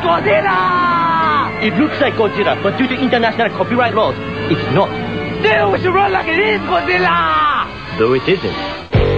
Godzilla! It looks like Godzilla, but due to international copyright laws, it's not. Then we should run like it is Godzilla! Though it isn't.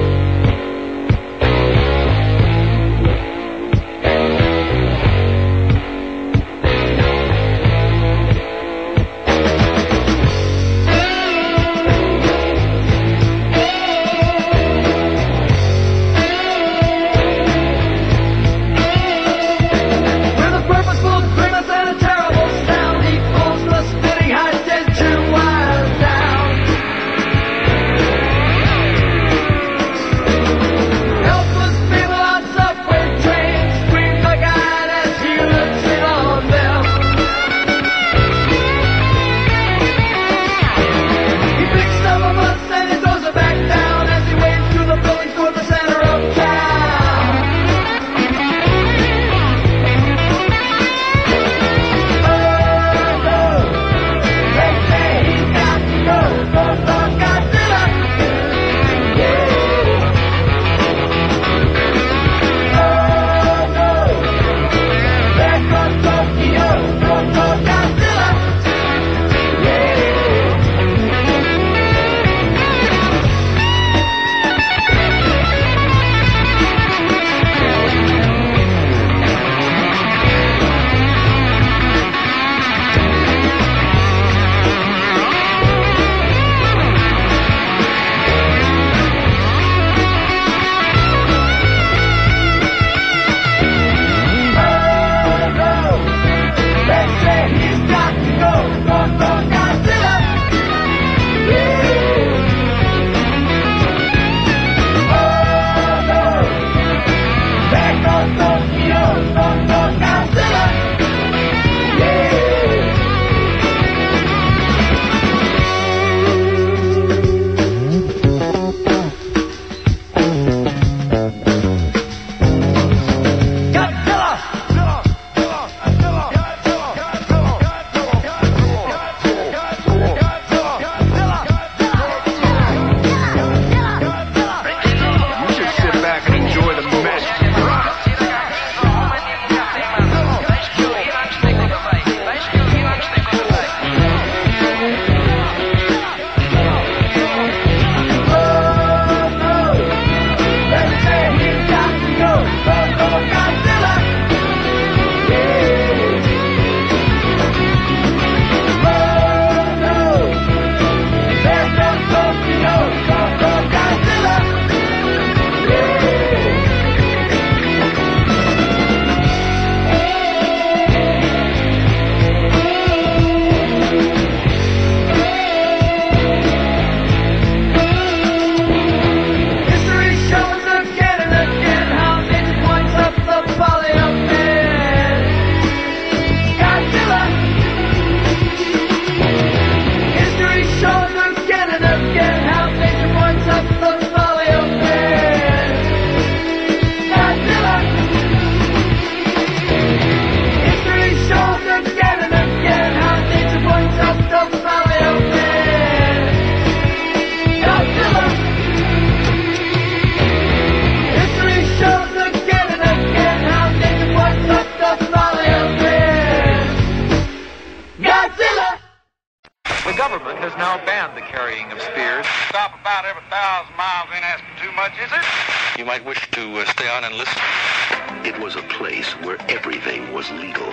government has now banned the carrying of spears. Stop about every 1,000 miles ain't asking too much, is it? You might wish to stay on and listen. It was a place where everything was legal.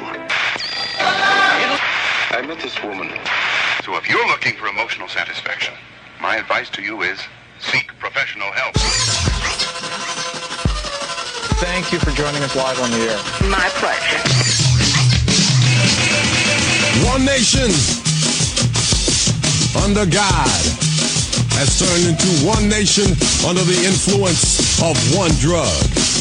I met this woman. So if you're looking for emotional satisfaction, my advice to you is seek professional help. Thank you for joining us live on the air. My pleasure. One nation under God has turned into one nation under the influence of one drug.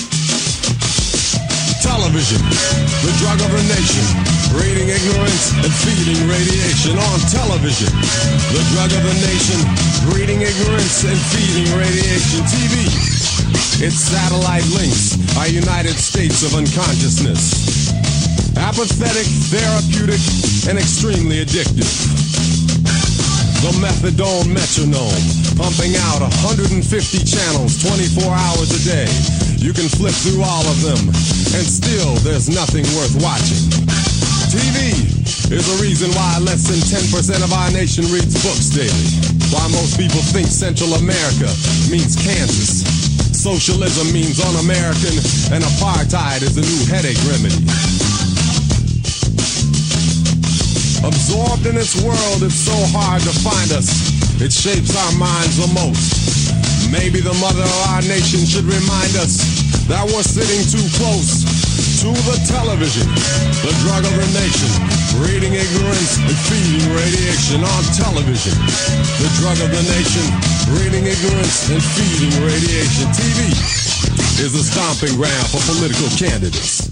Television, the drug of a nation, breeding ignorance and feeding radiation. On television, the drug of a nation, breeding ignorance and feeding radiation. TV, its satellite links are United States of unconsciousness. Apathetic, therapeutic, and extremely addictive. the methadone metronome, pumping out 150 channels 24 hours a day. You can flip through all of them, and still there's nothing worth watching. TV is the reason why less than 10% of our nation reads books daily. Why most people think Central America means Kansas. Socialism means un-American, and apartheid is the new headache remedy. Absorbed in its world, it's so hard to find us. It shapes our minds the most. Maybe the mother of our nation should remind us that we're sitting too close to the television, the drug of the nation, breeding ignorance and feeding radiation on television. The drug of the nation, breeding ignorance and feeding radiation. TV is a stomping ground for political candidates.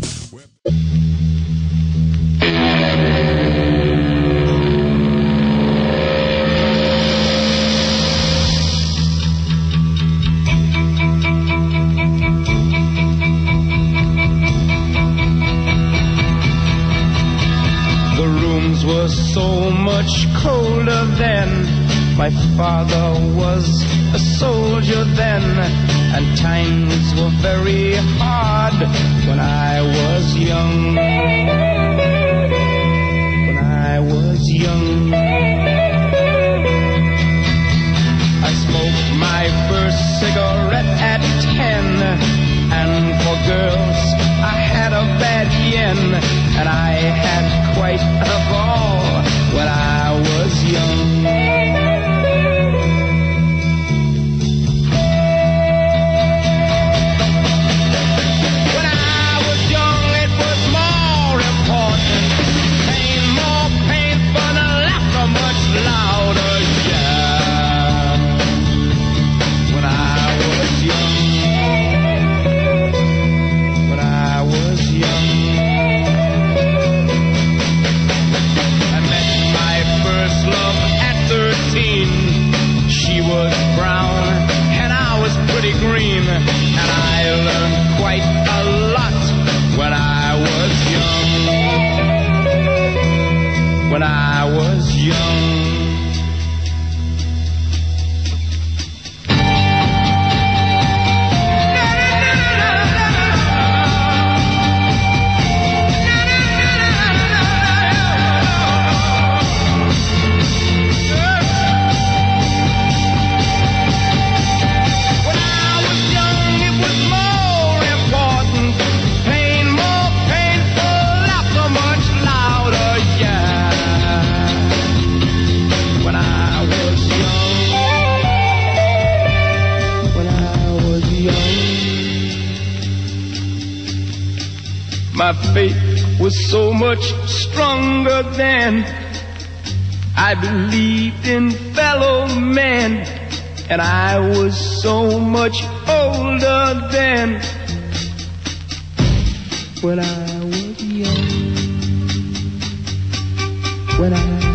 So much colder then. My father was a soldier then, and times were very hard when I was young. When I was young, I smoked my first cigarette at 10, and for girls I had a bad yen, and I had quite a ball when I was young. When I was young, it was more important. Pain, more painful, and laughter much louder, yeah. When I was young, when I was young, love at 13. She was brown and I was pretty green, and I learned quite a lot when I was young. When I was young. My faith was so much stronger then. I believed in fellow men, and I was so much older then. When I was young, when I was young.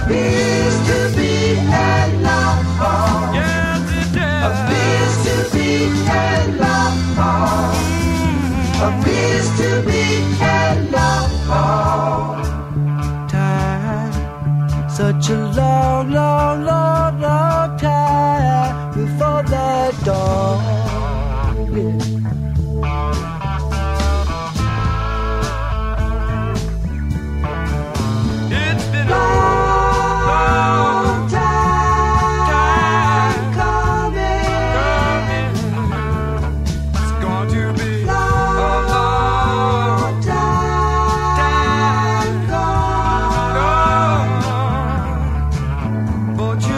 Appears to be a love song. Yes, it does. Appears to be a love song. Appears to be a love song. Time, such a long, long, long, long time before the dawn. Yeah. It's been Long time coming. It's going to be Long time gone. but you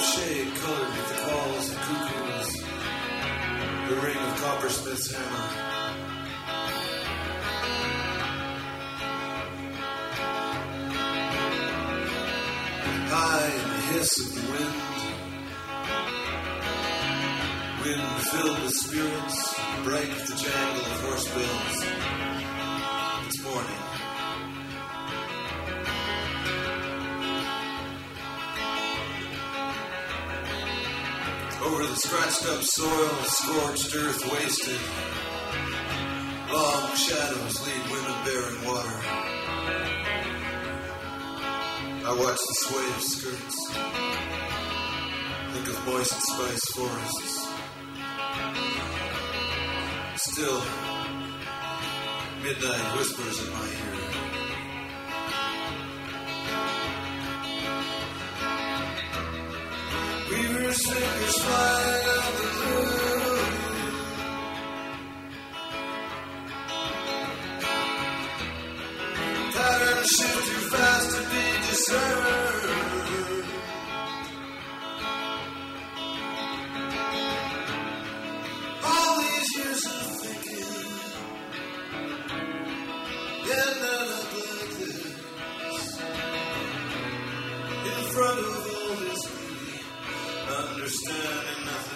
shade colored with the calls of cuckoos, the ring of coppersmith's hammer. High in the hiss of the wind filled with spirits, bright with the jangle of horse bells. It's morning. Over the scratched up soil, scorched earth wasted, long shadows lead women bearing water. I watch the sway of skirts, think of moist spice forests. Still, midnight whispers in my ear. Weaver's fingers flying out the blue. Patterns shift too fast to be discerned. All these years of thinking, ended up like this, in front of all this beauty, understanding nothing.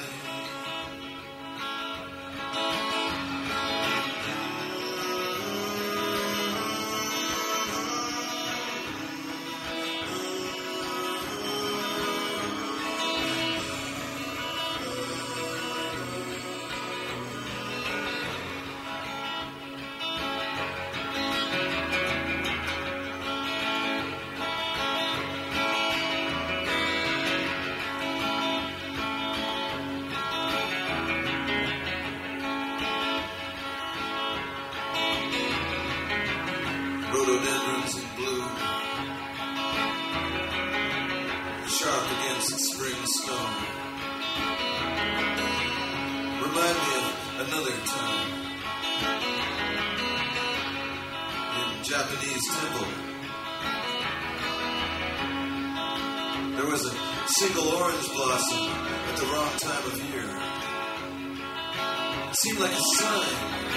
Rhododendrons in bloom, sharp against the spring snow. Remind me of another time in Japanese temple. There was a single orange blossom at the wrong time of year. It seemed like a sign.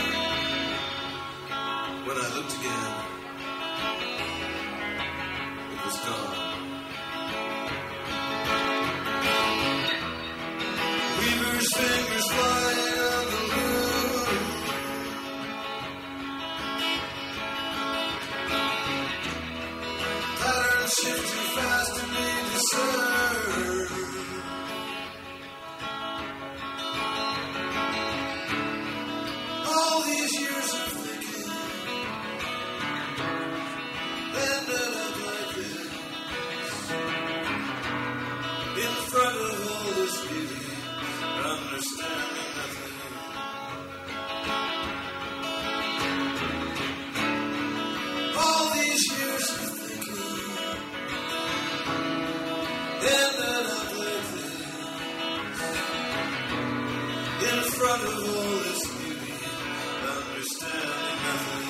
When I looked again, it was gone. Weaver's fingers flying on the loom. Patterns shift too fast to be discerned. All these years of thinking ended up like this, in front of all this beauty, understanding nothing. All these years of thinking ended up like this, in front of all this beauty, understanding nothing.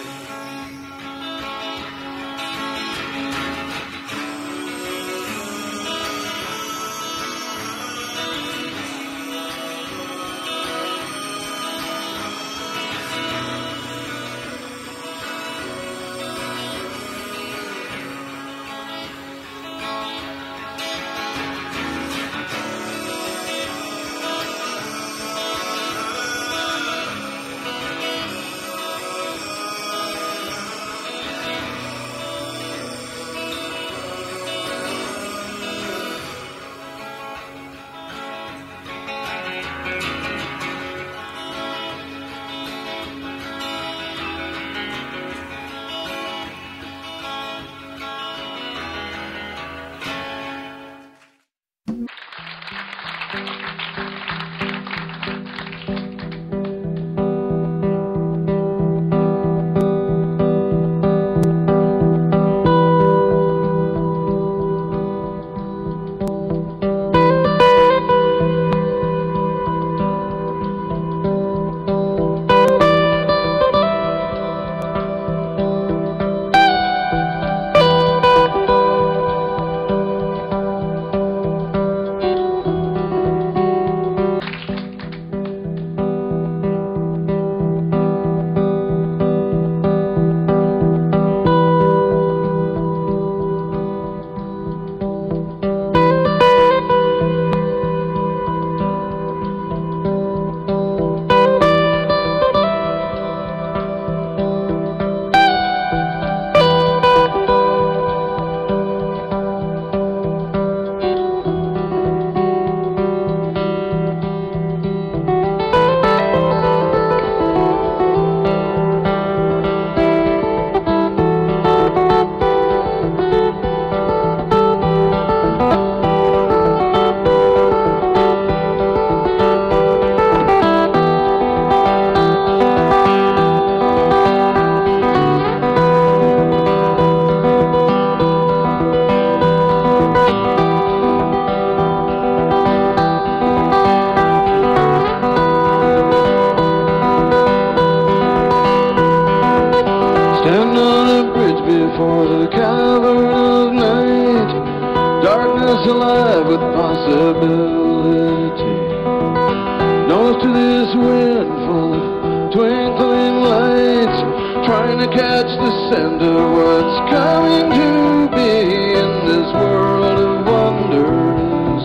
heart's alive with possibility. Nose to this wind full of twinkling lights, trying to catch the scent of what's coming to be in this world of wonders.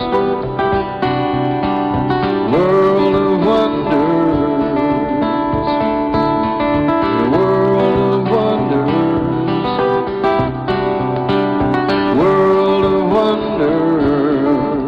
World of wonders. World of wonders. World of wonders.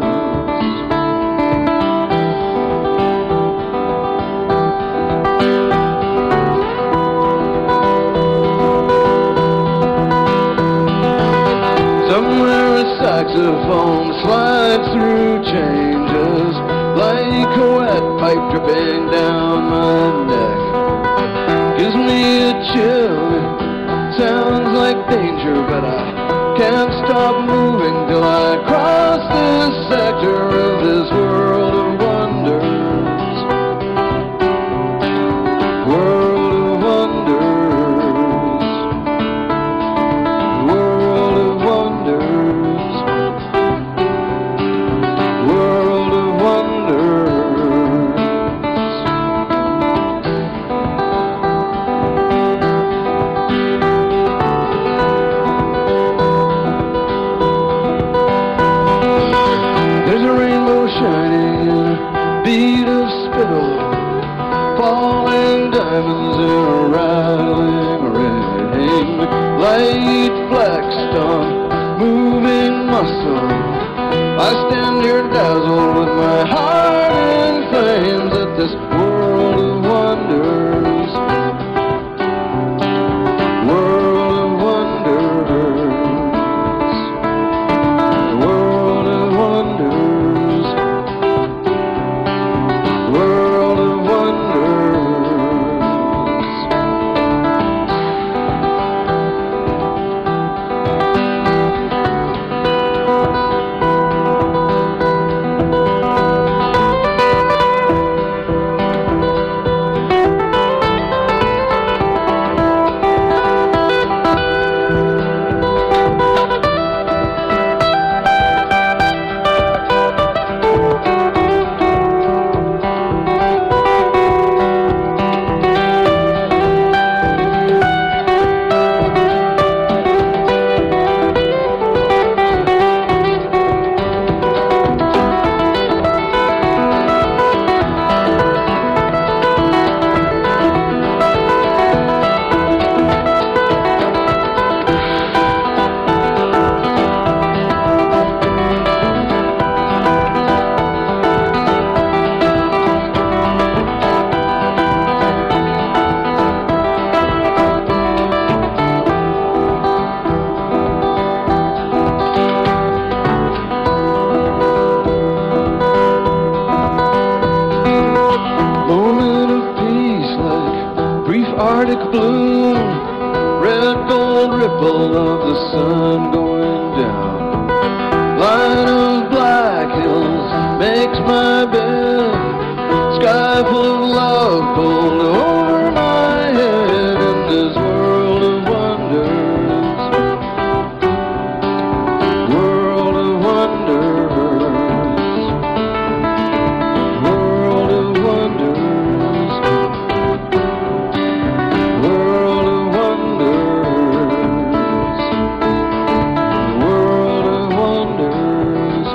Somewhere a saxophone slides through changes like a wet pipe dripping down my neck. Gives me a chill, it sounds like danger, but I can't stop moving till I cross this sector of this world of wonders. World of wonders. World of wonders. World of wonders. There's a rainbow shining in a bead of spittle, falling diamonds in a rattling rain, light flexed on moving muscle. I stand here dazzled with my heart in flames at this world of wonders. World of wonders. World of wonders. World of wonders. Moment of peace like brief Arctic bloom, red gold ripple of the sun going down. Line of black hills makes my bed, sky full of love pulled over my head in this world of wonders. World of wonders. World of wonders. World of wonders. World of wonders.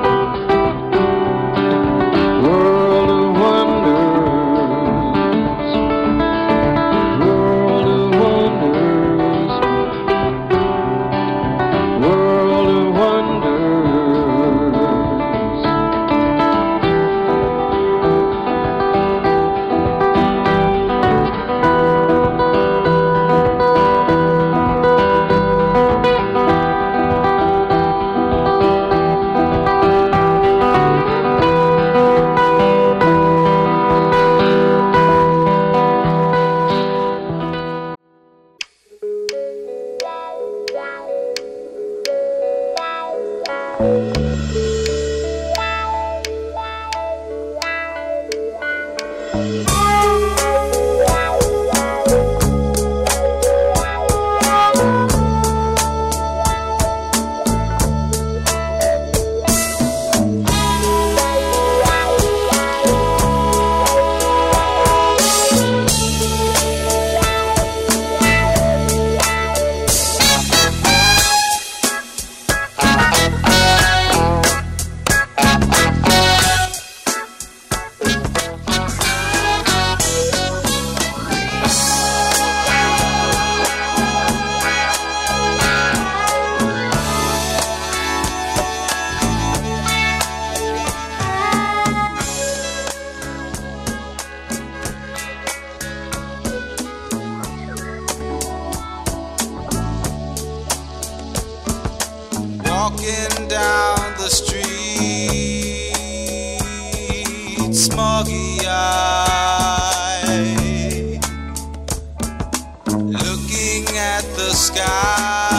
World of wonders. World of wonders. World of wonders. walking down the street, smoggy-eyed, looking at the sky,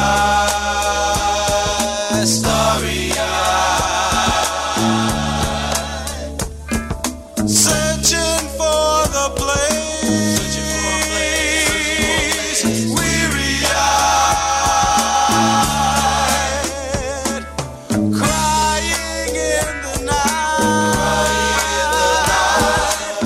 starry-eyed, searching for the place, weary-eyed, crying in the night,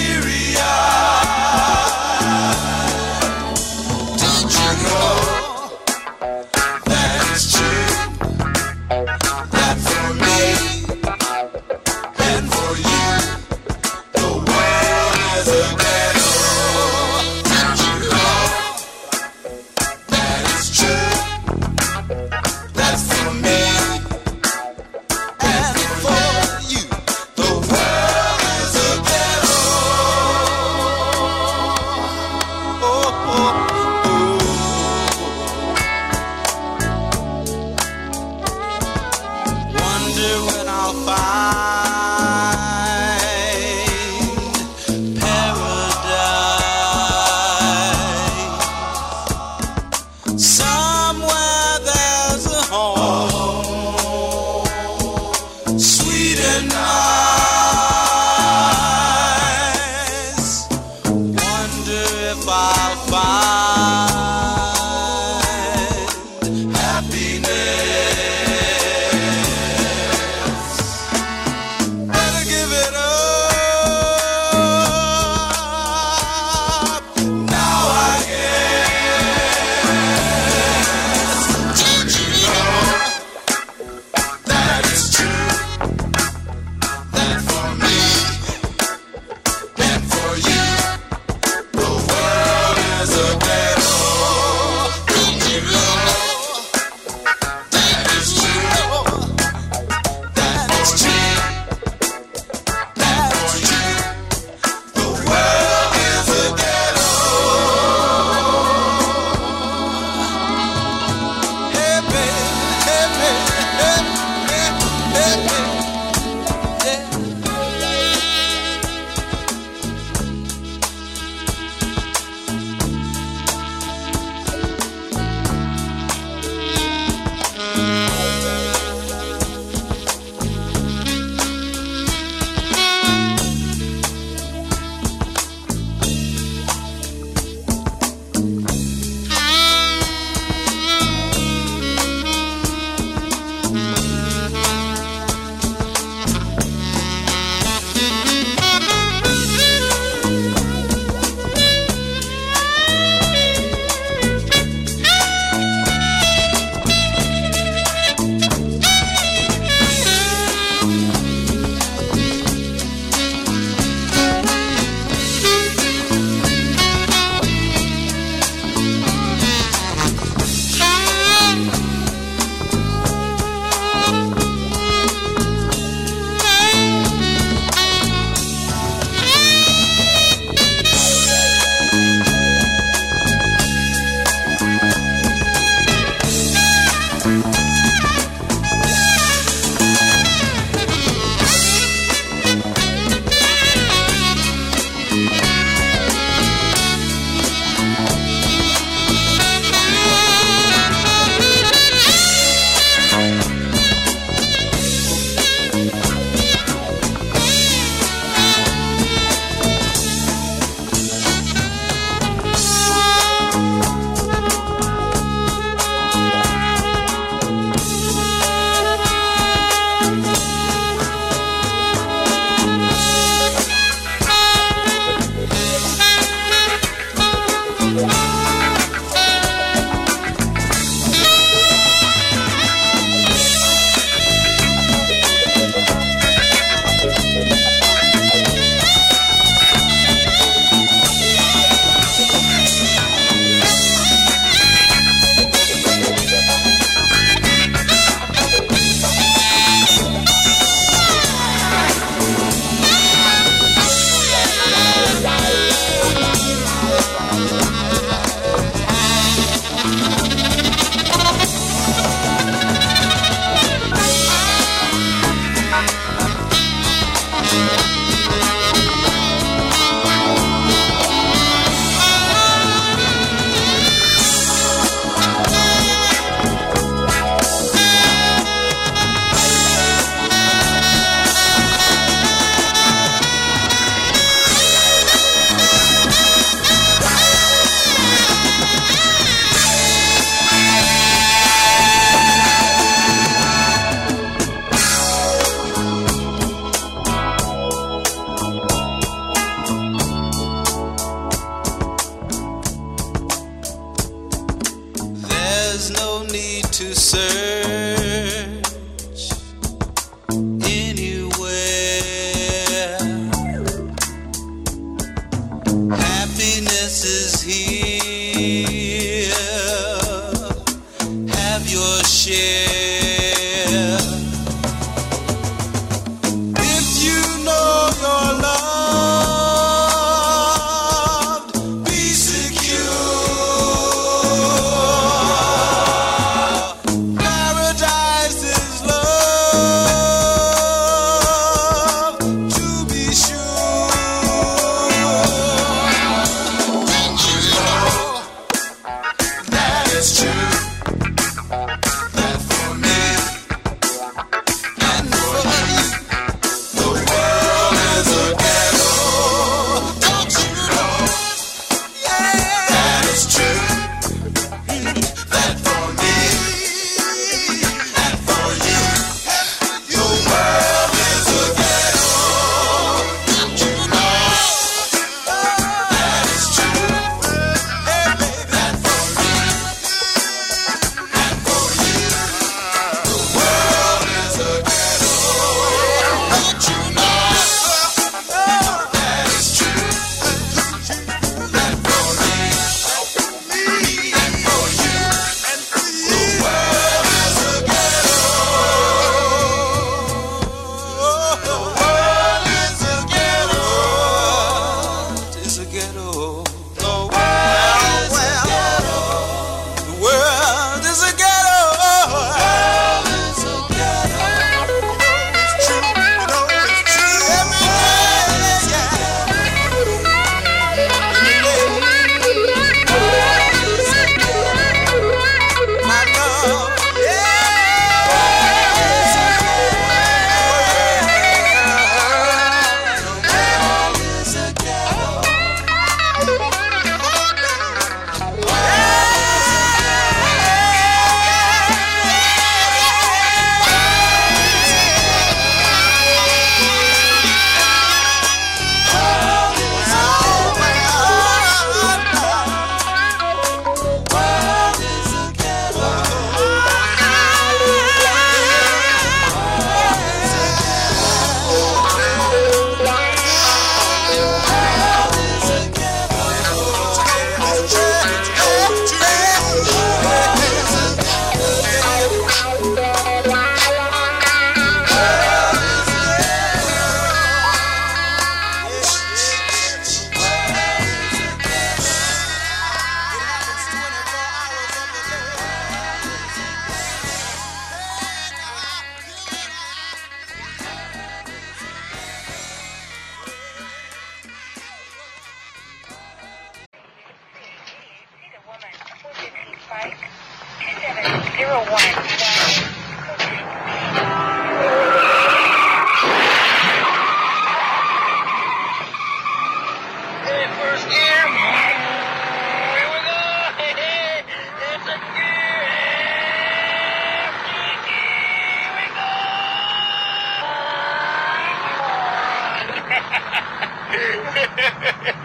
teary-eyed. Did you know that it's true, that for me and for you, the world is a ghetto? Did you know that it's true, that for me and for you, the world is a ghetto? Oh, oh, oh. Wonder when I'll find paradise. Somewhere there's a home, sweet and nice. Wonder if I'll find happiness.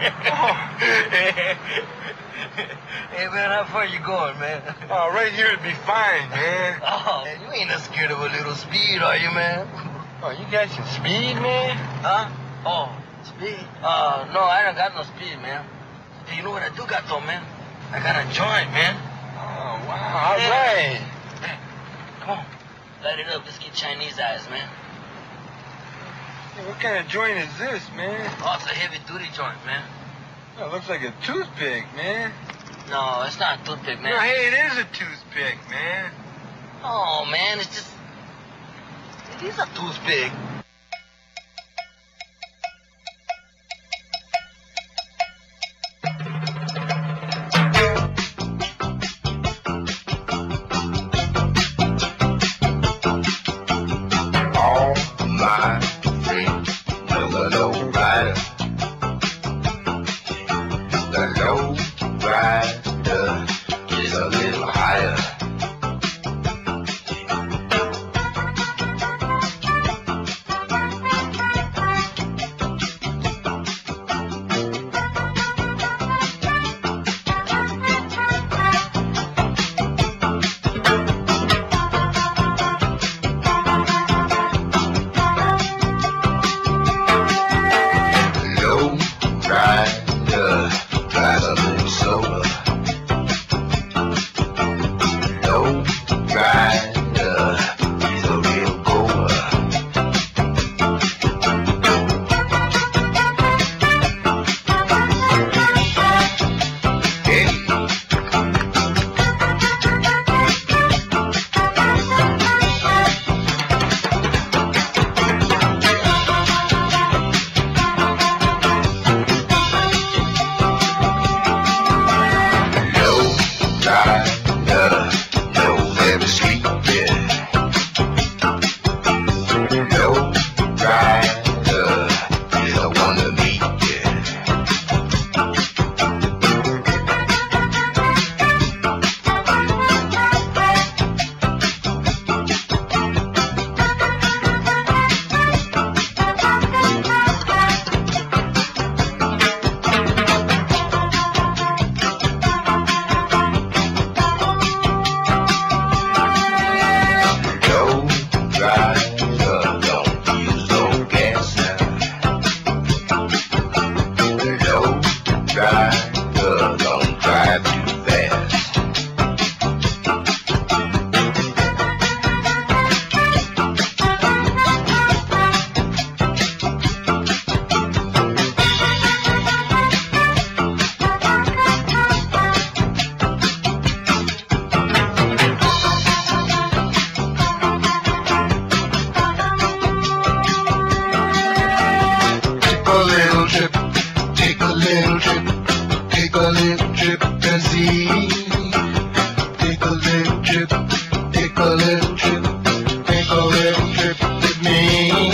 Hey, man, how far you going, man? Oh, right here it'd be fine, man. Oh, man, you ain't not scared of a little speed, are you, man? Oh, you got some speed, man? Huh? Oh, speed? No, I don't got no speed, man. Hey, you know what I do got, though, man? I got a joint, man. Oh, wow, all right. Hey, come on. Light it up. Let's get Chinese eyes, man. Hey, what kind of joint is this, man? Oh, it's a heavy-duty joint, man. Oh, it looks like a toothpick, man. No, it's not a toothpick, man. No, hey, it is a toothpick, man. Oh, man, it's just... It is a toothpick. All my friends know the low rider. The low rider is a little higher. Low rider drives a little slower. Low rider is a real goer. Low rider knows every street, yeah. Low rider is a one to meet, yeah. Low rider don't use no gas now. Low rider don't drive too fast. Take a little trip, take a little trip, take a little trip and see. Take a little trip, take a little trip, take a little trip with me.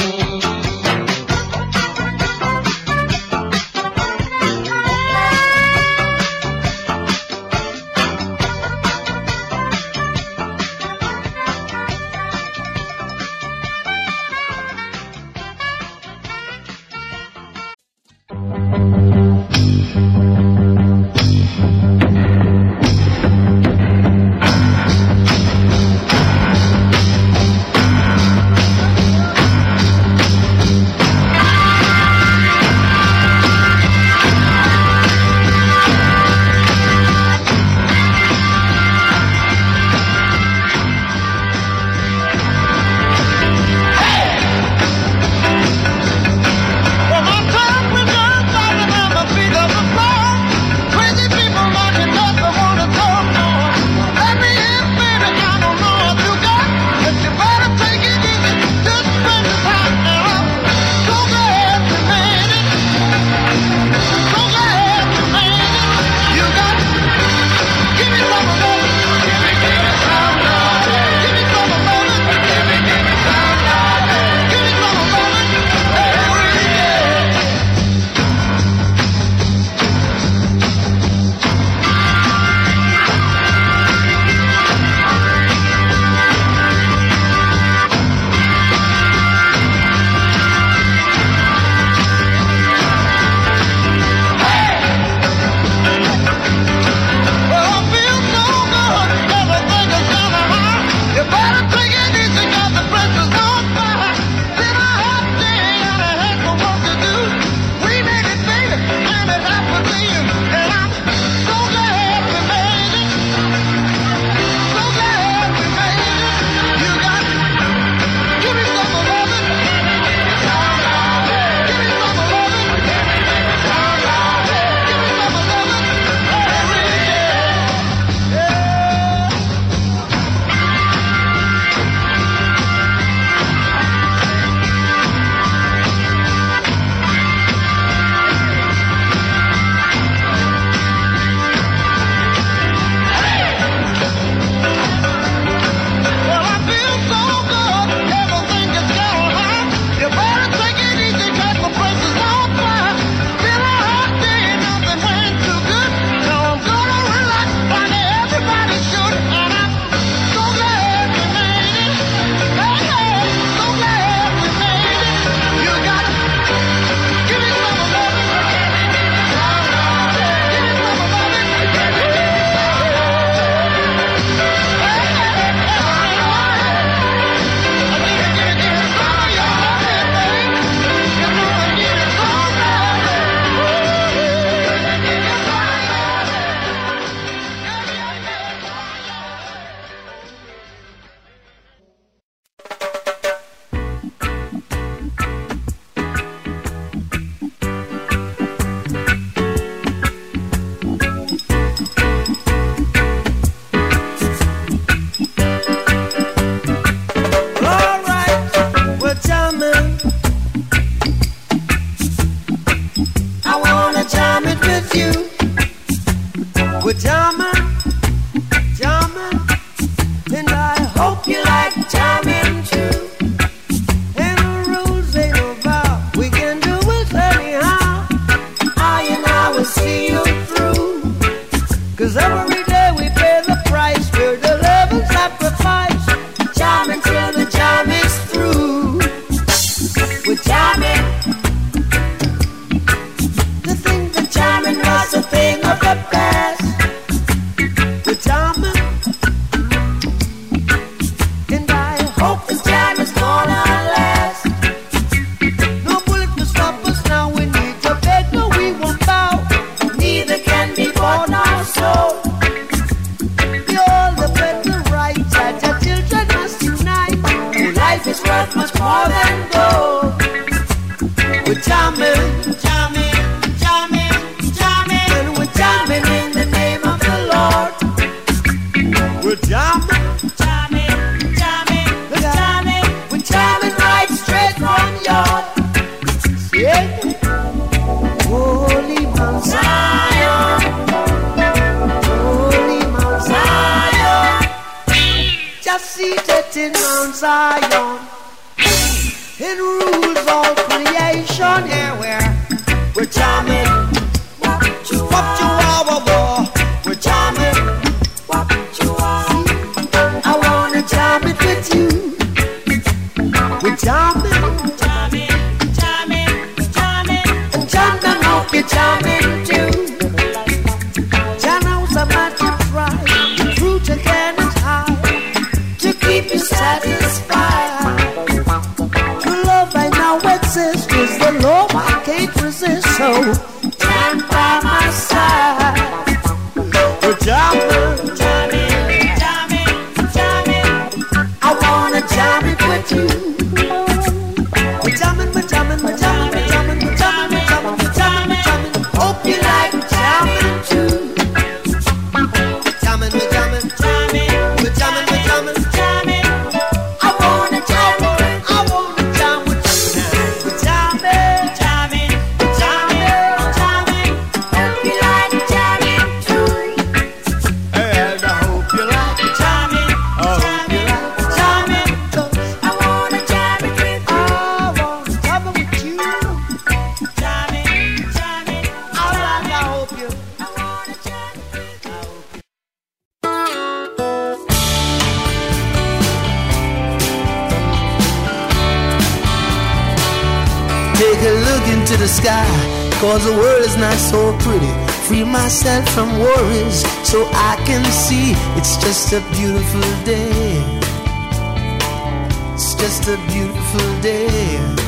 worth much more than gold. We're jamming, jamming, jamming, jamming, and we're jamming in the name of the Lord. We're jamming, jamming, jamming, jamming, we're jamming right straight from your, yeah. Holy Mount Zion, Holy Mount Zion, just seated in Mount Zion, it rules all creation. Yeah, we're jamming, wop chihuahua, we're jamming, wop chihuahua. I wanna jam it with you. We're jamming, jamming, jamming, jamming, and jam them up, you're jamming too. Jah knows a man to try, the truth again is high, to keep you satisfied. The love I now exist is the love I can't resist, so stand by my side. We're jamming, jamming, jamming, jamming, I wanna jam it with you. We're jamming, we're jamming, we're jamming, we're jamming, we're jamming, we're jamming, we're jamming, we're jamming. Hope you like jamming too. Jamming, we're jamming, jamming, we're jamming, we're jamming, jamming. I wanna jam with you. I wanna jam with you now. We're jamming, jamming, jamming, jamming. Hope you like jamming too. And I hope you like jamming. I hope you like jamming. 'Cause I wanna jam it with you. I wanna jam it with you. Jamming, jamming. Alright, I hope you. I wanna jam it with you. Take a look into the sky, 'cause the world is not so pretty. Free myself from worries so I can see it's just a beautiful day. It's just a beautiful day.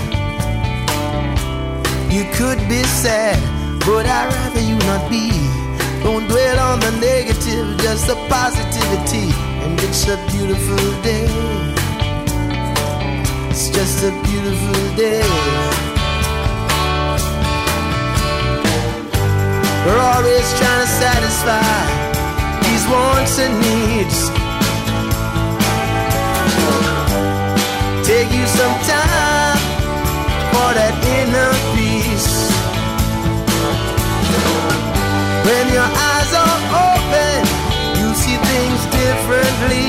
You could be sad, but I'd rather you not be. Don't dwell on the negative, just the positivity. And it's a beautiful day. It's just a beautiful day. We're always trying to satisfy these wants and needs. Take you some time for that inner peace. When your eyes are open, you see things differently.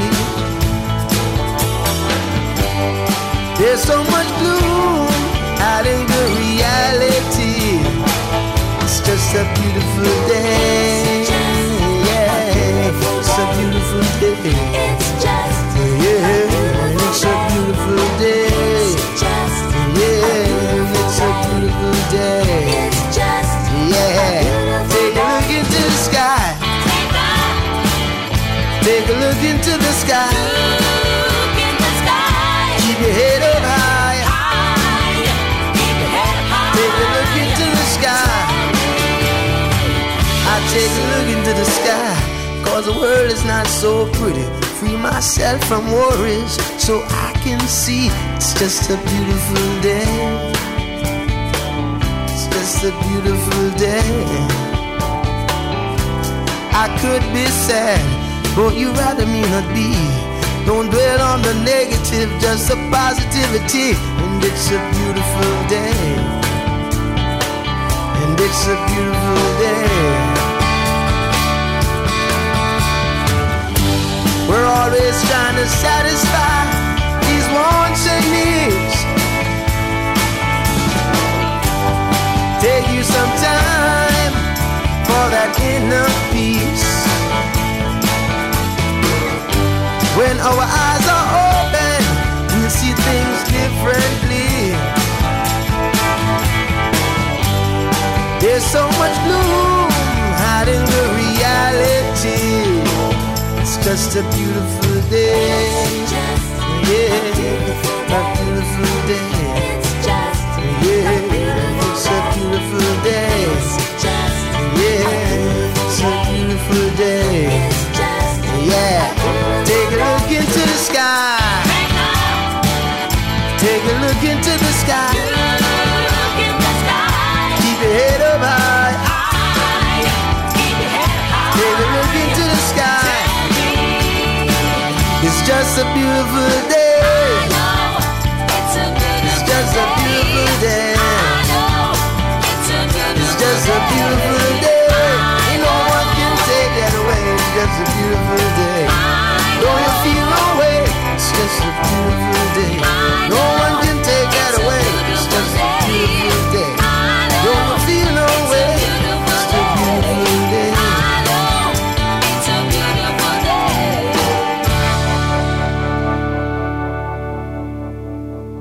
There's so much gloom hiding the reality. It's just a beautiful day. Yeah, it's a beautiful day. It's just yeah, it's a beautiful day. Yeah, it's a beautiful day. It's just yeah. Take a look into the sky. Take a look into the sky. Keep your head up high. Take a look into the sky. I take a look into the sky, 'cause the world is not so pretty. Free myself from worries so I can see it's just a beautiful day. It's just a beautiful day. I could be sad, but you'd rather me not be. Don't dwell on the negative, just the positivity. And it's a beautiful day. And it's a beautiful day. We're always trying to satisfy these wants and needs. Take you some time for that inner peace. When our eyes are open, we'll see things differently. There's so much gloom hiding the reality. It's just a beautiful day. Yeah, a beautiful day. Yeah, it's a beautiful day. Yeah, it's a beautiful day. Yeah, take a look into the sky. look into the sky. Keep your head up high. Take a look into the sky. It's just a beautiful day.